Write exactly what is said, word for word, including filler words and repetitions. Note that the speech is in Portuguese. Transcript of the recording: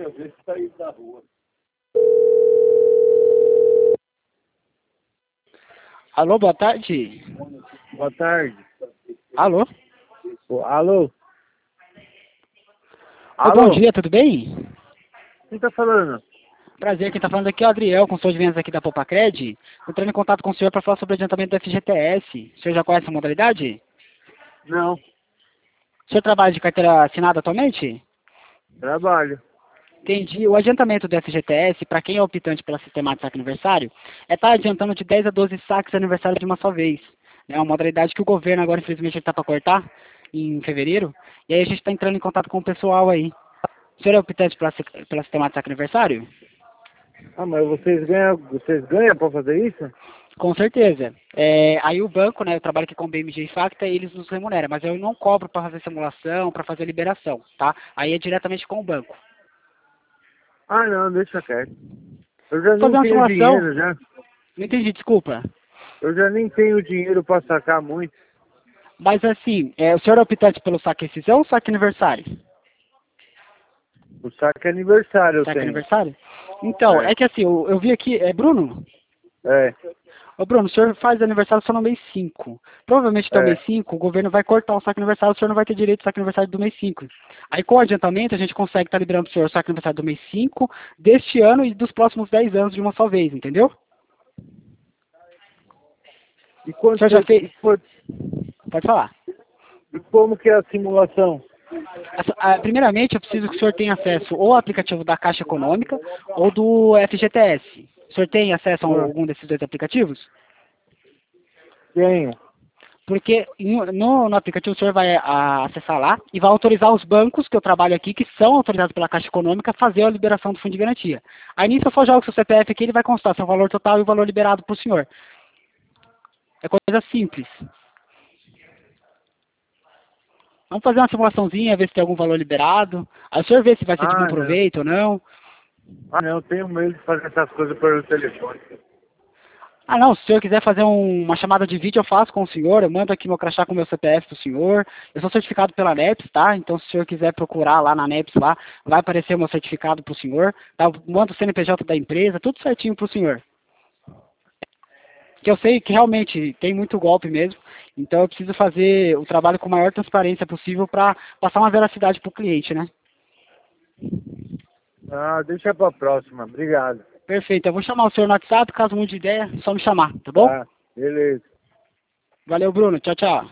Deixa eu ver se tá aí da rua. Alô, boa tarde. Boa tarde. Alô? Ô, alô? Oi, bom Alô? dia, tudo bem? Quem tá falando? Prazer, quem está falando aqui é o Adriel, consultor de vendas aqui da Popacred. Entrando em contato com o senhor para falar sobre o adiantamento do F G T S. O senhor já conhece a modalidade? Não, O senhor trabalha de carteira assinada atualmente? trabalho. Entendi. O adiantamento do F G T S, para quem é optante pela sistema de saque aniversário, é estar adiantando de dez a doze saques de aniversário de uma só vez. É uma modalidade que o governo agora, infelizmente, está para cortar em fevereiro. E aí a gente está entrando em contato com o pessoal aí. O senhor é optante pela, pela sistema de saque aniversário? Ah, mas vocês ganham, vocês ganham pra fazer isso? Com certeza. É, aí o banco, né, eu trabalho aqui com o B M G e Facta, eles nos remuneram, mas eu não cobro para fazer simulação, para fazer liberação, tá? Aí é diretamente com o banco. Ah, não, deixa quieto. Eu já Fazer nem uma tenho simulação? dinheiro, já. Não entendi, desculpa. Eu já nem tenho dinheiro pra sacar muito. Mas assim, é, o senhor é optante pelo saque rescisão ou saque aniversário? O saque é aniversário eu Saque tenho. aniversário? Então, É, é que assim, eu, eu vi aqui, é Bruno? é, Ô Bruno, o senhor faz aniversário só no mês cinco. Provavelmente até o mês é. cinco, o governo vai cortar o saque aniversário, o senhor não vai ter direito ao saque aniversário do mês cinco. Aí com o adiantamento, a gente consegue estar liberando para o senhor o saque aniversário do mês cinco, deste ano e dos próximos dez anos de uma só vez, entendeu? E O senhor quanto, já fez... e, quanto- Pode falar. e como que é a simulação? Essa- ah, primeiramente, eu preciso que o senhor tenha acesso ou ao aplicativo da Caixa Econômica ou do F G T S. O senhor tem acesso a Ah, algum desses dois aplicativos? tenho. Porque em- no, no aplicativo o senhor vai a, acessar lá e vai autorizar os bancos que eu trabalho aqui, que são autorizados pela Caixa Econômica, a fazer a liberação do fundo de garantia. Aí nisso eu só jogo seu C P F aqui, ele vai constar seu valor total e o valor liberado para o senhor. É coisa simples. Vamos fazer uma simulaçãozinha, ver se tem algum valor liberado. Aí o senhor vê se vai ser de bom Ah, não. proveito ou não. Ah, não, eu tenho medo de fazer essas coisas pelo telefone. Ah não, se o senhor quiser fazer um- uma chamada de vídeo, eu faço com o senhor, eu mando aqui meu crachá com meu C P F pro senhor. Eu sou certificado pela NEPS, tá? Então se o senhor quiser procurar lá na NEPS, lá, vai aparecer o meu certificado pro senhor. Tá? Eu mando o C N P J da empresa, tudo certinho pro senhor. Que eu sei que realmente tem muito golpe mesmo, então eu preciso fazer o trabalho com a maior transparência possível para passar uma veracidade pro cliente, né? Ah, deixa pra próxima. Obrigado. Perfeito, eu vou chamar o senhor no WhatsApp, caso mude de ideia, é só me chamar, tá bom? Tá, beleza. Valeu, Bruno, tchau, tchau.